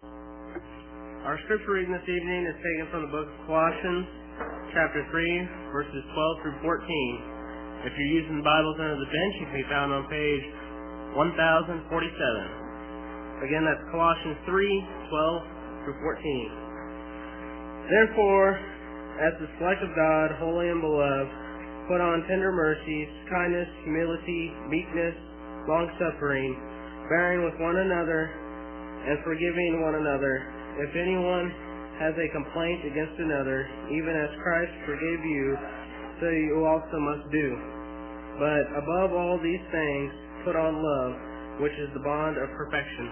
Our scripture reading this evening is taken from the book of Colossians, chapter 3, verses 12 through 14. If you're using the Bibles under the bench, it can be found on page 1047. Again, that's Colossians 3, 12 through 14. Therefore, as the select of God, holy and beloved, put on tender mercies, kindness, humility, meekness, long-suffering, bearing with one another, and forgiving one another. If anyone has a complaint against another, even as Christ forgave you, so you also must do. But above all these things, put on love, which is the bond of perfection.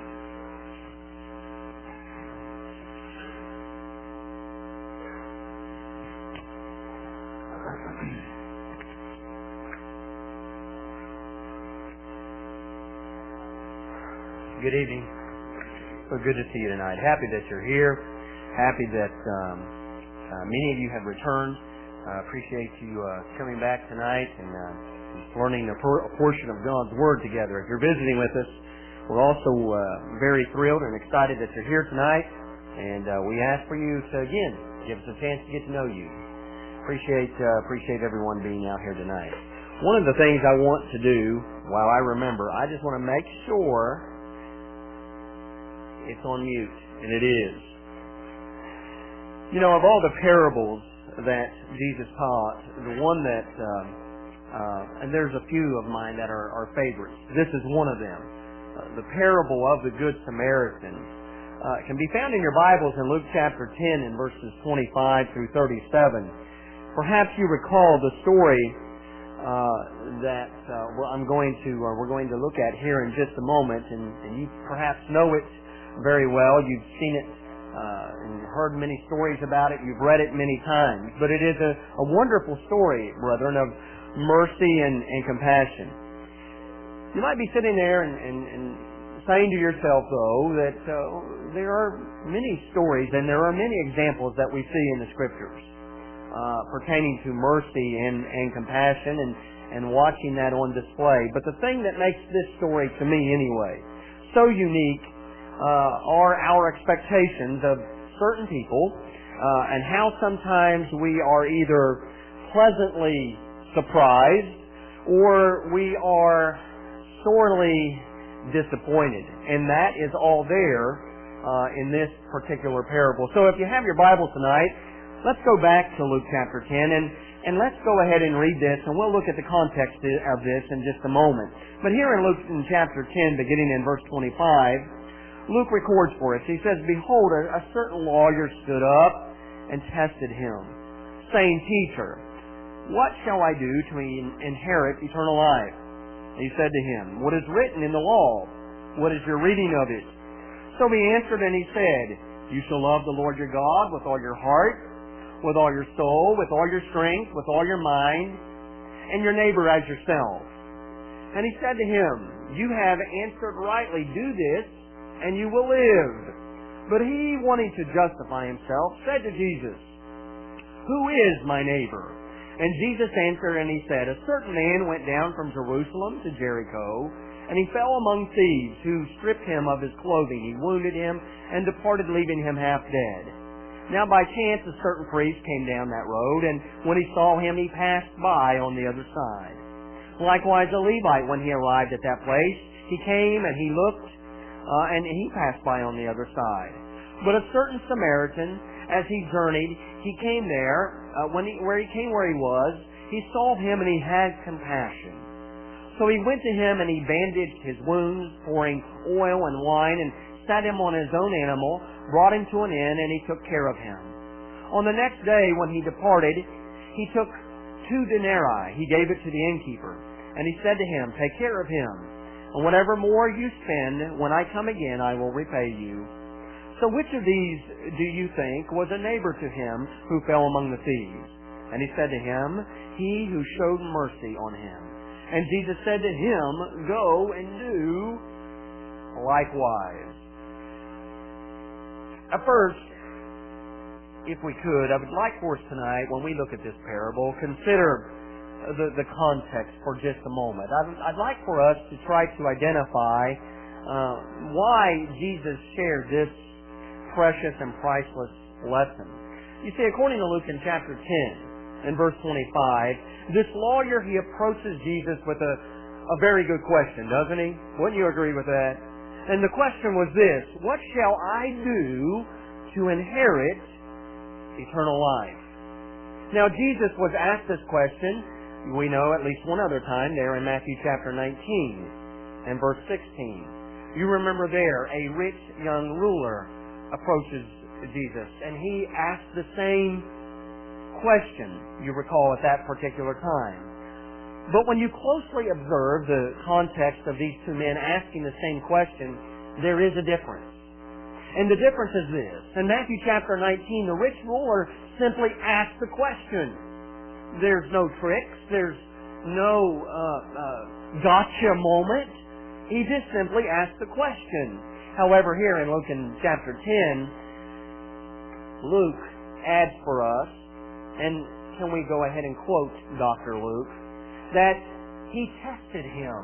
Good evening. So good to see you tonight. Happy that you're here. Happy that many of you have returned. Appreciate you coming back tonight and learning a portion of God's Word together. If you're visiting with us, we're also very thrilled and excited that you're here tonight. And we ask for you to, again, give us a chance to get to know you. Appreciate everyone being out here tonight. One of the things I want to do while I remember, I just want to make sure it's on mute, and it is. You know, of all the parables that Jesus taught, the one that, and there's a few of mine that are favorites. This is one of them. The parable of the Good Samaritan can be found in your Bibles in Luke chapter 10 and verses 25 through 37. Perhaps you recall the story that we're going to look at here in just a moment, and you perhaps know it very well. You've seen it and heard many stories about it. You've read it many times. But it is a wonderful story, brethren, of mercy and compassion. You might be sitting there and saying to yourself, though, that there are many stories and there are many examples that we see in the Scriptures pertaining to mercy and compassion and watching that on display. But the thing that makes this story, to me anyway, so unique are our expectations of certain people and how sometimes we are either pleasantly surprised or we are sorely disappointed. And that is all there in this particular parable. So if you have your Bible tonight, let's go back to Luke chapter 10 and let's go ahead and read this, and we'll look at the context of this in just a moment. But here in Luke in chapter 10, beginning in verse 25, Luke records for us. He says, "Behold, a certain lawyer stood up and tested him, saying, Teacher, what shall I do to inherit eternal life? And he said to him, What is written in the law? What is your reading of it? So he answered and he said, You shall love the Lord your God with all your heart, with all your soul, with all your strength, with all your mind, and your neighbor as yourself. And he said to him, You have answered rightly. Do this, and you will live. But he, wanting to justify himself, said to Jesus, Who is my neighbor? And Jesus answered and he said, A certain man went down from Jerusalem to Jericho, and he fell among thieves, who stripped him of his clothing. He wounded him, and departed, leaving him half dead. Now by chance a certain priest came down that road, and when he saw him, he passed by on the other side. Likewise a Levite, when he arrived at that place, he came and he looked, and he passed by on the other side. But a certain Samaritan, as he journeyed, he came there. Where he was, he saw him and he had compassion. So he went to him and he bandaged his wounds, pouring oil and wine, and sat him on his own animal, brought him to an inn, and he took care of him. On the next day, when he departed, he took 2 denarii. He gave it to the innkeeper, and he said to him, Take care of him. And whatever more you spend, when I come again, I will repay you. So which of these do you think was a neighbor to him who fell among the thieves? And he said to him, He who showed mercy on him. And Jesus said to him, Go and do likewise. At first, if we could, I would like for us tonight, when we look at this parable, consider the context for just a moment. I'd like for us to try to identify why Jesus shared this precious and priceless lesson. You see, according to Luke in chapter 10, in verse 25, this lawyer, he approaches Jesus with a very good question, doesn't he? Wouldn't you agree with that? And the question was this: what shall I do to inherit eternal life? Now, Jesus was asked this question, we know at least one other time there in Matthew chapter 19 and verse 16. You remember there, a rich young ruler approaches Jesus, and he asked the same question, you recall, at that particular time. But when you closely observe the context of these two men asking the same question, there is a difference. And the difference is this. In Matthew chapter 19, the rich ruler simply asked the question. There's no tricks. There's no gotcha moment. He just simply asked the question. However, here in Luke in chapter 10, Luke adds for us, and can we go ahead and quote Dr. Luke, that he tested him.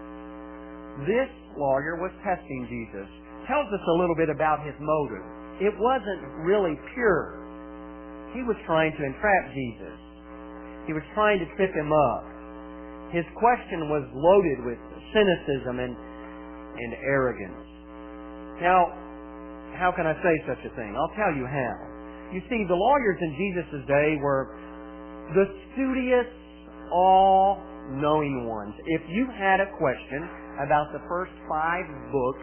This lawyer was testing Jesus. Tells us a little bit about his motive. It wasn't really pure. He was trying to entrap Jesus. He was trying to trip him up. His question was loaded with cynicism and arrogance. Now, how can I say such a thing? I'll tell you how. You see, the lawyers in Jesus' day were the studious, all-knowing ones. If you had a question about the first 5 books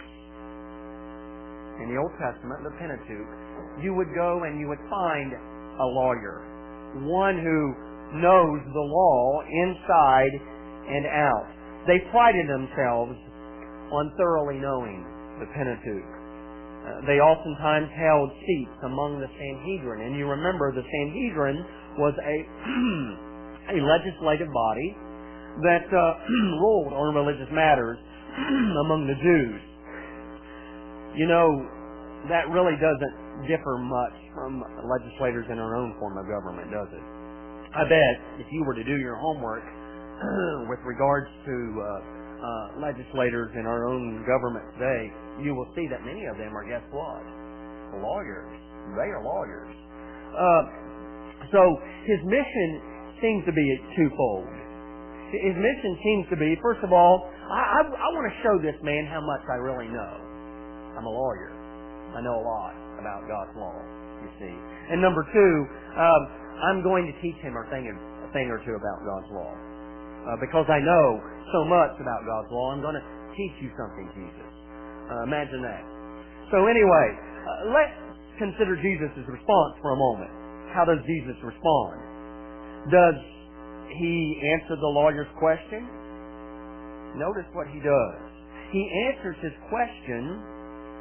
in the Old Testament, the Pentateuch, you would go and you would find a lawyer, one who knows the law inside and out. They prided themselves on thoroughly knowing the Pentateuch. They oftentimes held seats among the Sanhedrin, and you remember the Sanhedrin was a legislative body that ruled on religious matters among the Jews. You know, that really doesn't differ much from legislators in our own form of government, does it? I bet if you were to do your homework with regards to legislators in our own government today, you will see that many of them are, guess what? Lawyers. They are lawyers. So his mission seems to be twofold. His mission seems to be, first of all, I want to show this man how much I really know. I'm a lawyer. I know a lot about God's law, you see. And number 2, I'm going to teach him a thing or two about God's law. Because I know so much about God's law, I'm going to teach you something, Jesus. Imagine that. So anyway, let's consider Jesus' response for a moment. How does Jesus respond? Does he answer the lawyer's question? Notice what he does. He answers his question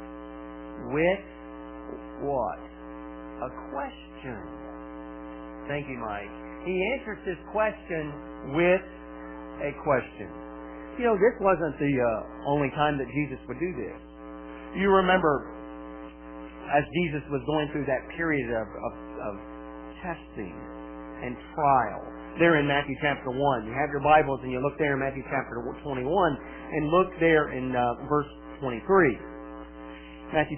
with what? A question. Thank you, Mike. He answers his question with a question. You know, this wasn't the only time that Jesus would do this. You remember, as Jesus was going through that period of testing and trial, there in Matthew chapter 1. You have your Bibles and you look there in Matthew chapter 21 and look there in verse 23. Matthew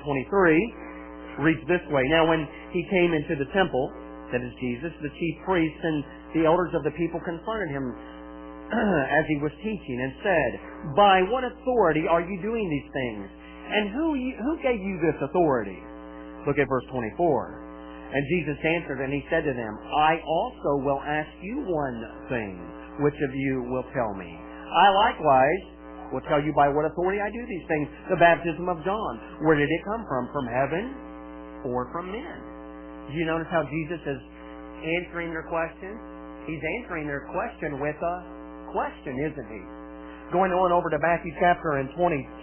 21:23 reads this way. Now when he came into the temple, that is Jesus, the chief priests and the elders of the people confronted him as he was teaching and said, "By what authority are you doing these things? And who gave you this authority?" Look at verse 24. And Jesus answered and he said to them, "I also will ask you one thing. Which of you will tell me? I likewise will tell you by what authority I do these things. The baptism of John, where did it come from? From heaven or from men?" Do you notice how Jesus is answering their question? He's answering their question with a question, isn't he? Going on over to Matthew chapter 22,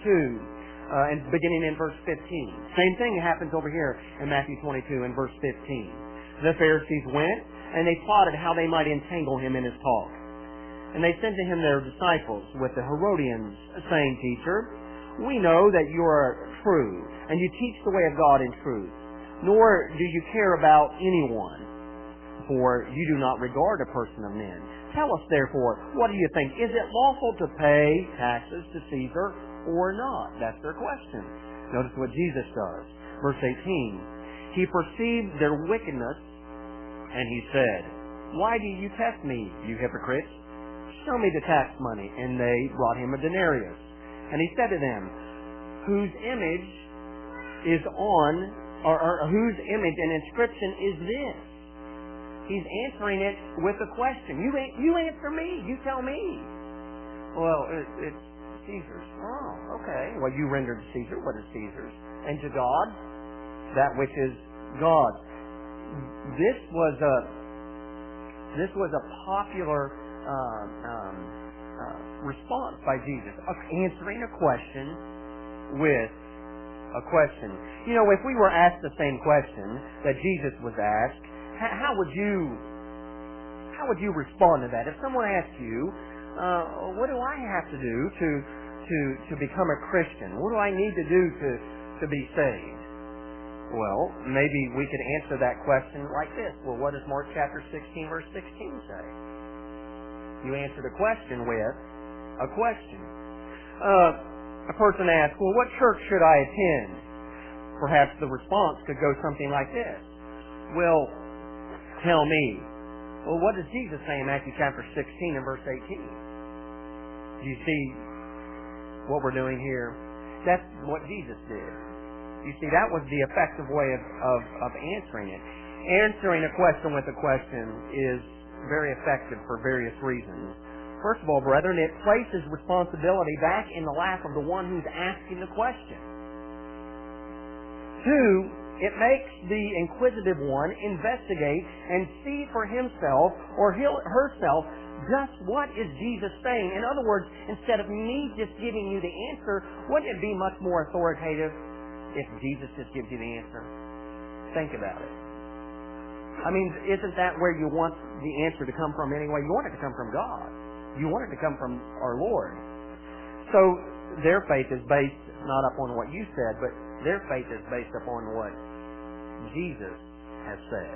and beginning in verse 15. Same thing happens over here in Matthew 22 and verse 15. The Pharisees went, and they plotted how they might entangle him in his talk. And they sent to him their disciples with the Herodians, saying, "Teacher, we know that you are true, and you teach the way of God in truth, nor do you care about anyone, for you do not regard a person of men. Tell us, therefore, what do you think? Is it lawful to pay taxes to Caesar or not?" That's their question. Notice what Jesus does. Verse 18, He perceived their wickedness, and He said, Why do you test me, you hypocrites? Show me the tax money. And they brought Him a denarius. And He said to them, Whose image is on, or whose image and inscription is this? He's answering it with a question. You answer me. You tell me. Well, it's Caesar's. Oh, okay. Well, you render to Caesar what is Caesar's, and to God that which is God's. This was a popular response by Jesus of answering a question with a question. You know, if we were asked the same question that Jesus was asked, how would you respond to that? If someone asked you, what do I have to do to become a Christian? What do I need to do to be saved? Well, maybe we could answer that question like this. Well, what does Mark chapter 16, verse 16 say? You answer the question with a question. A person asks, well, what church should I attend? Perhaps the response could go something like this. Well, tell me. Well, what does Jesus say in Matthew chapter 16 and verse 18? Do you see what we're doing here? That's what Jesus did. You see, that was the effective way of answering it. Answering a question with a question is very effective for various reasons. First of all, brethren, it places responsibility back in the lap of the one who's asking the question. Two, it makes the inquisitive one investigate and see for himself or herself just what is Jesus saying. In other words, instead of me just giving you the answer, wouldn't it be much more authoritative if Jesus just gives you the answer? Think about it. I mean, isn't that where you want the answer to come from anyway? You want it to come from God. You want it to come from our Lord. So their faith is based not upon what you said, but their faith is based upon what Jesus has said.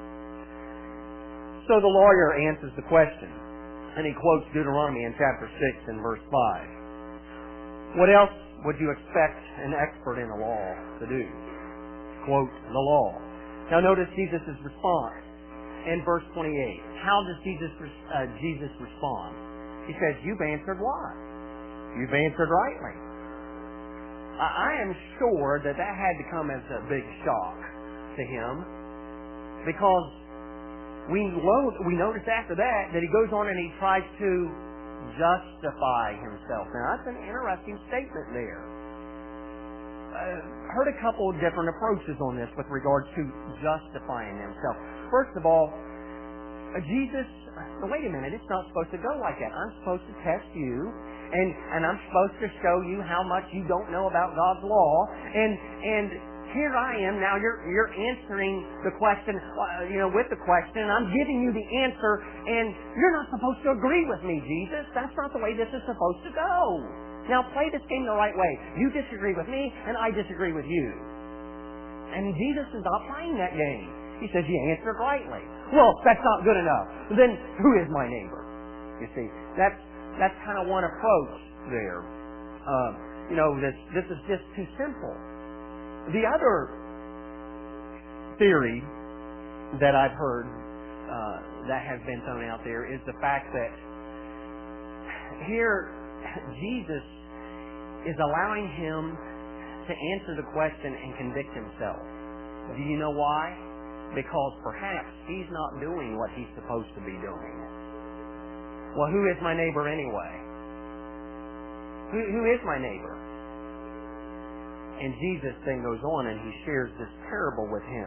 So the lawyer answers the question, and he quotes Deuteronomy in chapter 6 and verse 5. What else would you expect an expert in the law to do? Quote the law. Now notice Jesus' response in verse 28. How does Jesus respond? He says, you've answered what? You've answered rightly. I am sure that had to come as a big shock to him, because we notice after that he goes on and he tries to justify himself. Now that's an interesting statement there. Heard a couple of different approaches on this with regard to justifying himself. First of all, Jesus, wait a minute, it's not supposed to go like that. I'm supposed to test you, and I'm supposed to show you how much you don't know about God's law, and here I am now. You're answering the question, with the question, and I'm giving you the answer, and you're not supposed to agree with me, Jesus. That's not the way this is supposed to go. Now play this game the right way. You disagree with me, and I disagree with you. And Jesus is not playing that game. He says, you answered rightly. Well, that's not good enough. Then who is my neighbor? You see, that's kind of one approach there. This is just too simple. The other theory that I've heard that has been thrown out there is the fact that here Jesus is allowing him to answer the question and convict himself. Do you know why? Because perhaps he's not doing what he's supposed to be doing. Well, who is my neighbor anyway? Who is my neighbor? And Jesus then goes on and he shares this parable with him.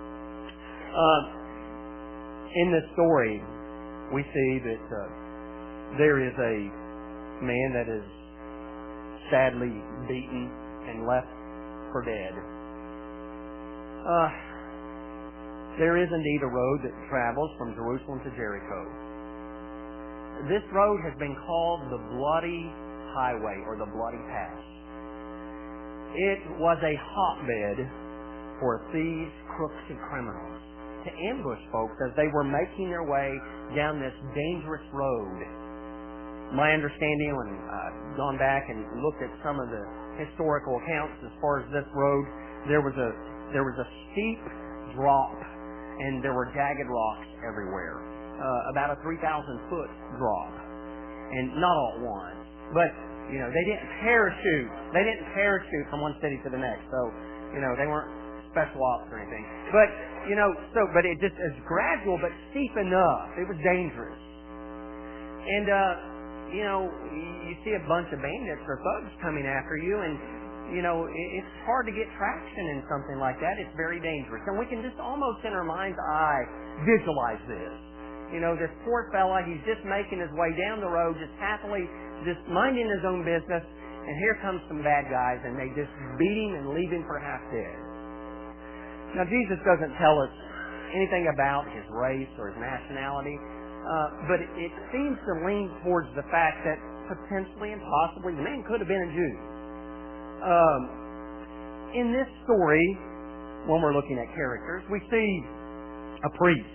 In this story, we see that there is a man that is sadly beaten and left for dead. There is indeed a road that travels from Jerusalem to Jericho. This road has been called the Bloody Highway or the Bloody Pass. It was a hotbed for thieves, crooks, and criminals to ambush folks as they were making their way down this dangerous road. My understanding, when I've gone back and looked at some of the historical accounts as far as this road, there was a steep drop, and there were jagged rocks everywhere. About a 3,000-foot drop, and not all at once. But they didn't parachute. They didn't parachute from one city to the next. So they weren't special ops or anything. But but it just is gradual, but steep enough. It was dangerous. And you see a bunch of bandits or thugs coming after you, and it's hard to get traction in something like that. It's very dangerous. And we can just almost in our mind's eye visualize this. This poor fella, he's just making his way down the road, just happily, just minding his own business, and here comes some bad guys, and they just beat him and leave him for half dead. Now, Jesus doesn't tell us anything about his race or his nationality, but it seems to lean towards the fact that potentially and possibly the man could have been a Jew. In this story, when we're looking at characters, we see a priest.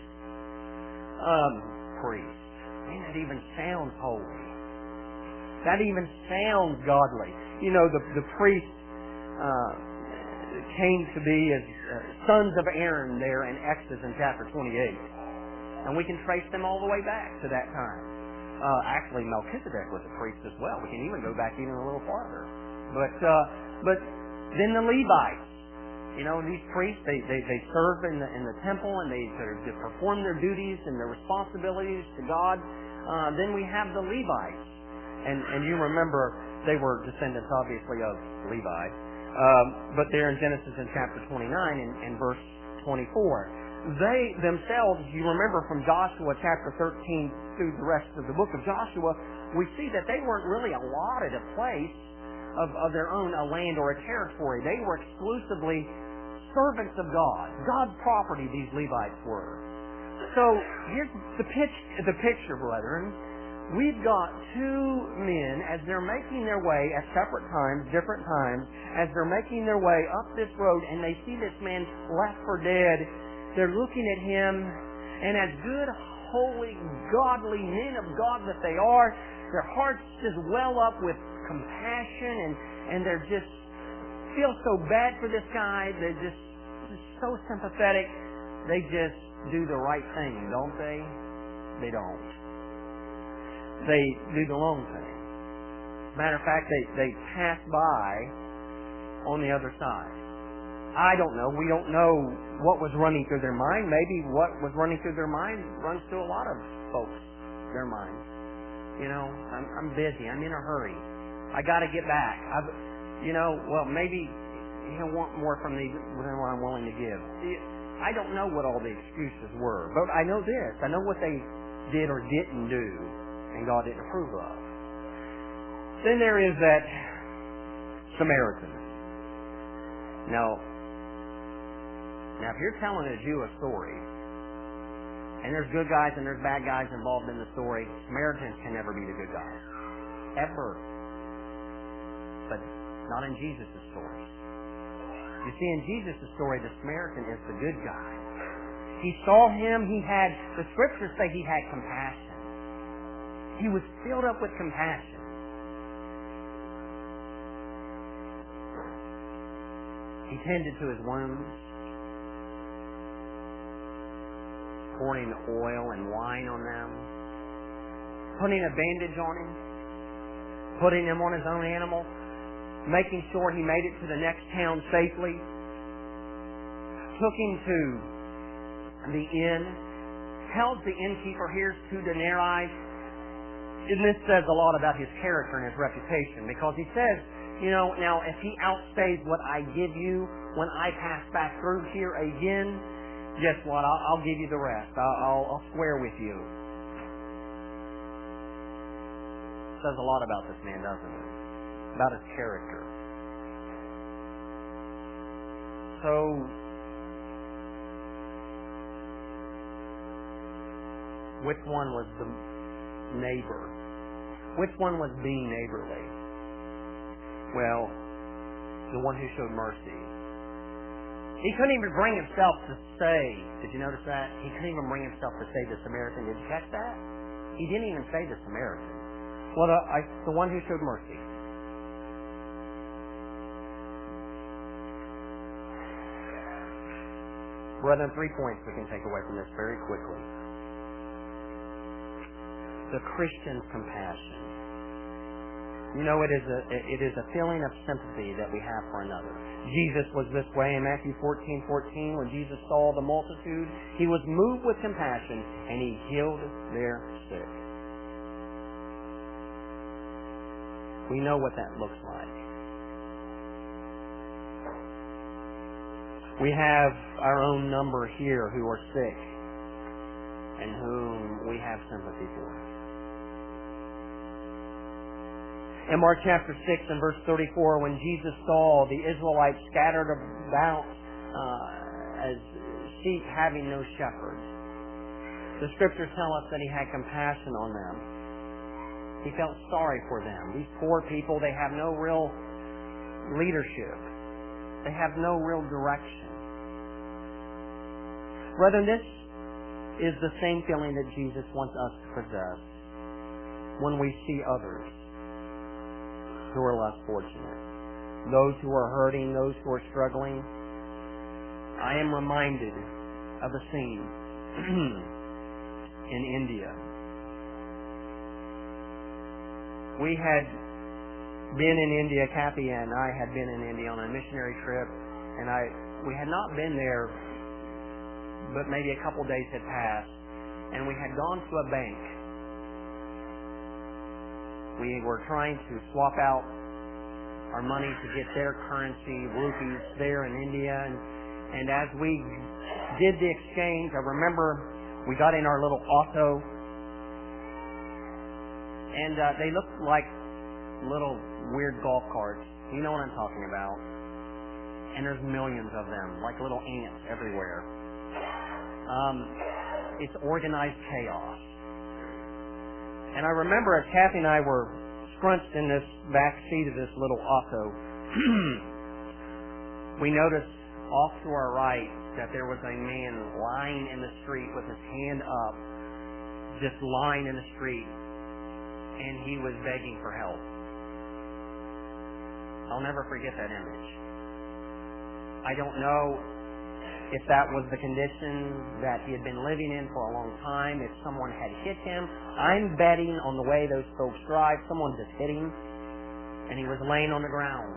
Priest. Man, that even sounds holy. That even sounds godly. The priest came to be as sons of Aaron there in Exodus in chapter 28. And we can trace them all the way back to that time. Actually, Melchizedek was a priest as well. We can even go back even a little farther. But then the Levites. These priests, they serve in the temple, and they perform their duties and their responsibilities to God. Then we have the Levites. And you remember they were descendants, obviously, of Levi. But they're in Genesis in chapter 29 and verse 24. They themselves, you remember from Joshua chapter 13 through the rest of the book of Joshua, we see that they weren't really allotted a place of their own, a land or a territory. They were exclusively servants of God. God's property, these Levites were. So here's the picture, brethren. We've got two men, as they're making their way at separate times, different times, as they're making their way up this road, and they see this man left for dead. They're looking at him, and as good, holy, godly men of God that they are, their hearts just well up with compassion, and they're just feel so bad for this guy. They're just so sympathetic. They just do the right thing, don't they? They don't. They do the wrong thing. Matter of fact, they pass by on the other side. I don't know. We don't know what was running through their mind. Maybe what was running through their mind runs through a lot of folks, their minds. I'm busy. I'm in a hurry. I got to get back. Maybe he'll want more from me than what I'm willing to give. I don't know what all the excuses were, but I know this. I know what they did or didn't do, and God didn't approve of. Then there is that Samaritan. Now, if you're telling a Jew a story, and there's good guys and there's bad guys involved in the story, Samaritans can never be the good guys. Ever. But not in Jesus' story. You see, in Jesus' story, the Samaritan is the good guy. He saw him, the scriptures say he had compassion. He was filled up with compassion. He tended to his wounds, pouring oil and wine on them, putting a bandage on him, putting him on his own animal, making sure he made it to the next town safely, took him to the inn, held the innkeeper, here's 2 denarii. And this says a lot about his character and his reputation, because he says, now if he outstays what I give you when I pass back through here again, guess what? I'll give you the rest. I'll swear with you. Says a lot about this man, doesn't it? About his character. So, which one was the neighbor? Which one was being neighborly? Well, the one who showed mercy. He couldn't even bring himself to say, did you notice that? He couldn't even bring himself to say the Samaritan. Did you catch that? He didn't even say the Samaritan. Well, the one who showed mercy. Brethren, 3 points we can take away from this very quickly. The Christian's compassion. You know, it is a feeling of sympathy that we have for another. Jesus was this way in Matthew 14:14. When Jesus saw the multitude, He was moved with compassion, and He healed their sick. We know what that looks like. We have our own number here who are sick and whom we have sympathy for. In Mark chapter 6 and verse 34, when Jesus saw the Israelites scattered about as sheep having no shepherd, the Scriptures tell us that He had compassion on them. He felt sorry for them. These poor people, they have no real leadership. They have no real direction. Brethren, this is the same feeling that Jesus wants us to possess when we see others who are less fortunate, those who are hurting, those who are struggling. I am reminded of a scene in India. We had been in India, Kathy and I had been in India on a missionary trip, and we had not been there, but maybe a couple days had passed, and we had gone to a bank. We were trying to swap out our money to get their currency, rupees, there in India. And as we did the exchange, I remember we got in our little auto, and they looked like little weird golf carts. You know what I'm talking about. And there's millions of them, like little ants everywhere. It's organized chaos. And I remember as Kathy and I were scrunched in this back seat of this little auto, we noticed off to our right that there was a man lying in the street with his hand up, just lying in the street, and he was begging for help. I'll never forget that image. I don't know if that was the condition that he had been living in for a long time, if someone had hit him. I'm betting on the way those folks drive, someone just hit him, and he was laying on the ground.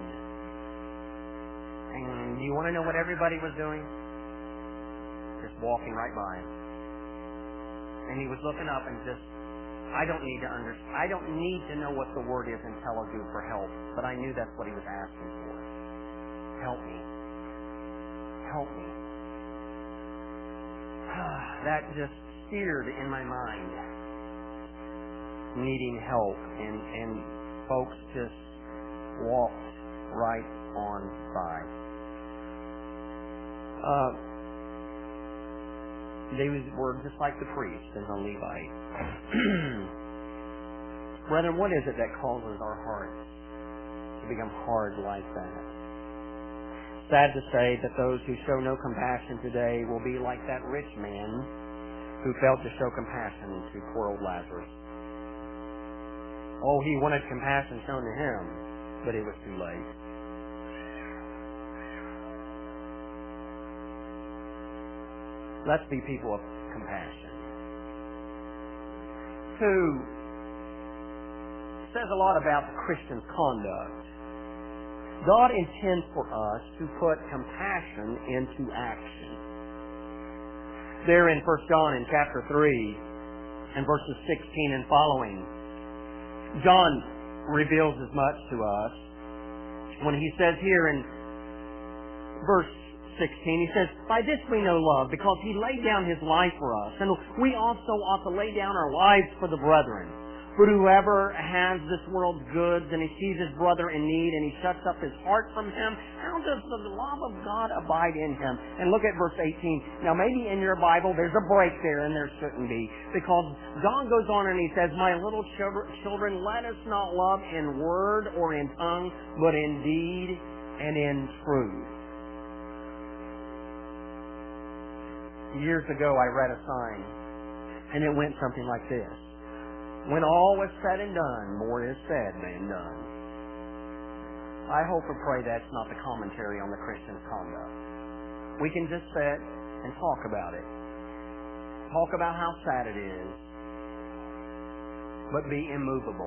And do you want to know what everybody was doing? Just walking right by him. And he was looking up and just, I don't need to know what the word is in Telugu for help, but I knew that's what he was asking for. Help me. Help me. That just seared in my mind, needing help, and folks just walked right on by. They were just like the priest and the Levite. Brethren, what is it that causes our hearts to become hard like that? Sad to say that those who show no compassion today will be like that rich man who failed to show compassion to poor old Lazarus. Oh, he wanted compassion shown to him, but it was too late. Let's be people of compassion. 2 says a lot about the Christian's conduct. God intends for us to put compassion into action. There in 1 John in chapter 3 and verses 16 and following, John reveals as much to us when he says here in verse 16, he says, "By this we know love, because he laid down his life for us, and we also ought to lay down our lives for the brethren. But whoever has this world's goods and he sees his brother in need and he shuts up his heart from him, how does the love of God abide in him?" And look at verse 18. Now maybe in your Bible there's a break there, and there shouldn't be, because John goes on and he says, "My little children, let us not love in word or in tongue, but in deed and in truth." Years ago I read a sign, and it went something like this: "When all was said and done, more is said than done." I hope and pray that's not the commentary on the Christian's conduct. We can just sit and talk about it. Talk about how sad it is, but be immovable.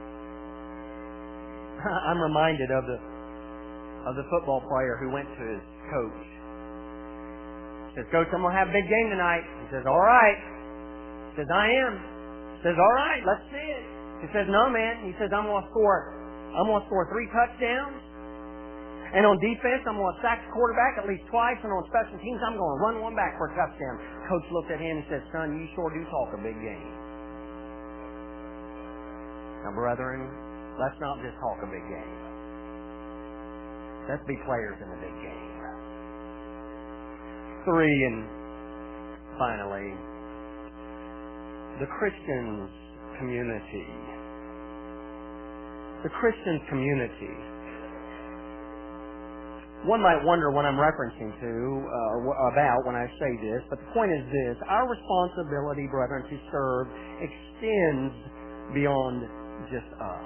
I'm reminded of the football player who went to his coach. He says, "Coach, I'm going to have a big game tonight." He says, "All right." He says, "I am." He says, "All right, let's see it." He says, "No, man." He says, I'm going to score 3 touchdowns. And on defense, I'm going to sack the quarterback at least twice. And on special teams, I'm going to run one back for a touchdown." Coach looked at him and said, "Son, you sure do talk a big game." Now, brethren, let's not just talk a big game. Let's be players in the big game. 3, and finally, the Christian's community. The Christian's community. One might wonder what I'm referencing to, or about when I say this, but the point is this. Our responsibility, brethren, to serve extends beyond just us.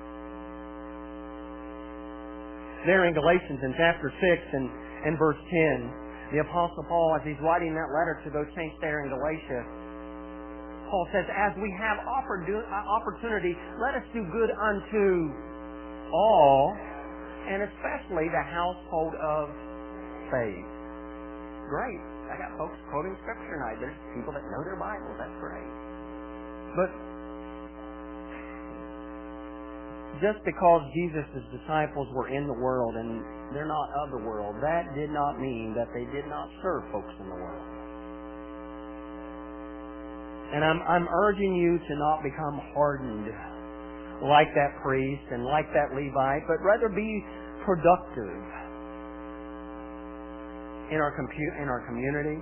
There in Galatians in chapter 6 and verse 10, the Apostle Paul, as he's writing that letter to those saints there in Galatia, Paul says, "As we have opportunity, let us do good unto all, and especially the household of faith." Great. I got folks quoting Scripture tonight. There's people that know their Bible. That's great. But just because Jesus' disciples were in the world and they're not of the world, that did not mean that they did not serve folks in the world. And I'm urging you to not become hardened like that priest and like that Levite, but rather be productive in our community,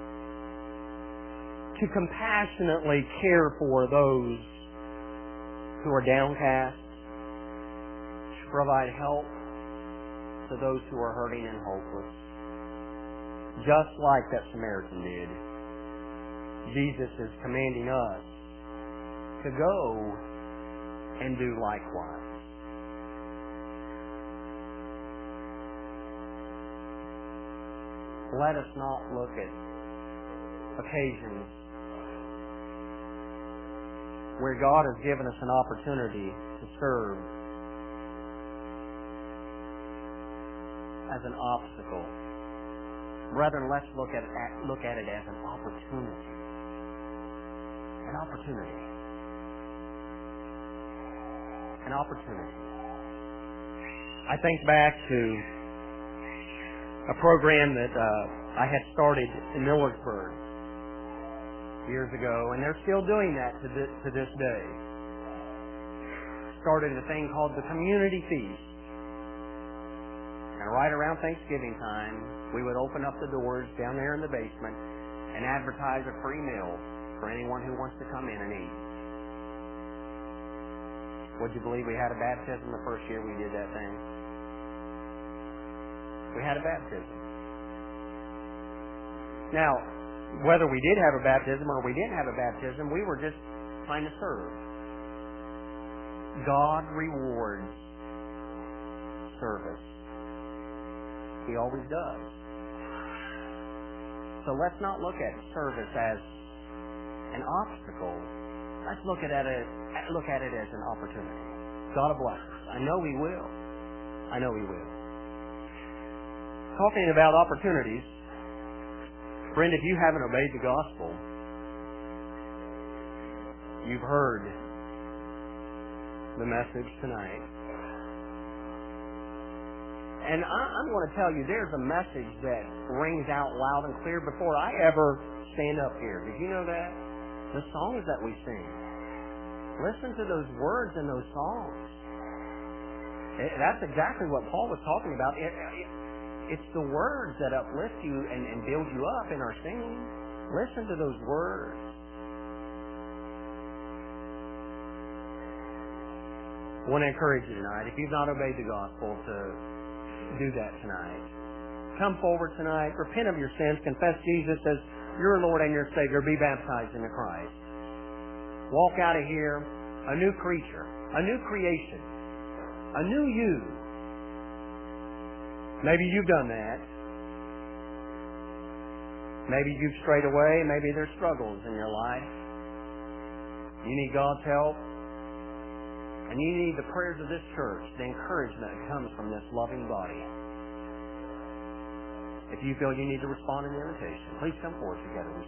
to compassionately care for those who are downcast, to provide help to those who are hurting and hopeless, just like that Samaritan did. Jesus is commanding us to go and do likewise. Let us not look at occasions where God has given us an opportunity to serve as an obstacle. Brethren, let's look at it as an opportunity. An opportunity. An opportunity. I think back to a program that I had started in Millersburg years ago, and they're still doing that to this day. Started a thing called the Community Feast. And right around Thanksgiving time, we would open up the doors down there in the basement and advertise a free meal for anyone who wants to come in and eat. Would you believe we had a baptism the first year we did that thing? We had a baptism. Now, whether we did have a baptism or we didn't have a baptism, we were just trying to serve. God rewards service. He always does. So let's not look at service as an obstacle. Let's look at it as an opportunity. God bless us. I know He will. I know He will. Talking about opportunities, friend, if you haven't obeyed the gospel, you've heard the message tonight. And I'm going to tell you, there's a message that rings out loud and clear before I ever stand up here. Did you know that? The songs that we sing. Listen to those words in those songs. That's exactly what Paul was talking about. It's the words that uplift you and build you up in our singing. Listen to those words. I want to encourage you tonight, if you've not obeyed the gospel, to do that tonight. Come forward tonight, repent of your sins, confess Jesus as your Lord and your Savior, be baptized into Christ. Walk out of here a new creature, a new creation, a new you. Maybe you've done that. Maybe you've strayed away. Maybe there's struggles in your life. You need God's help. And you need the prayers of this church, the encouragement that comes from this loving body. If you feel you need to respond in the invitation, please come forward together.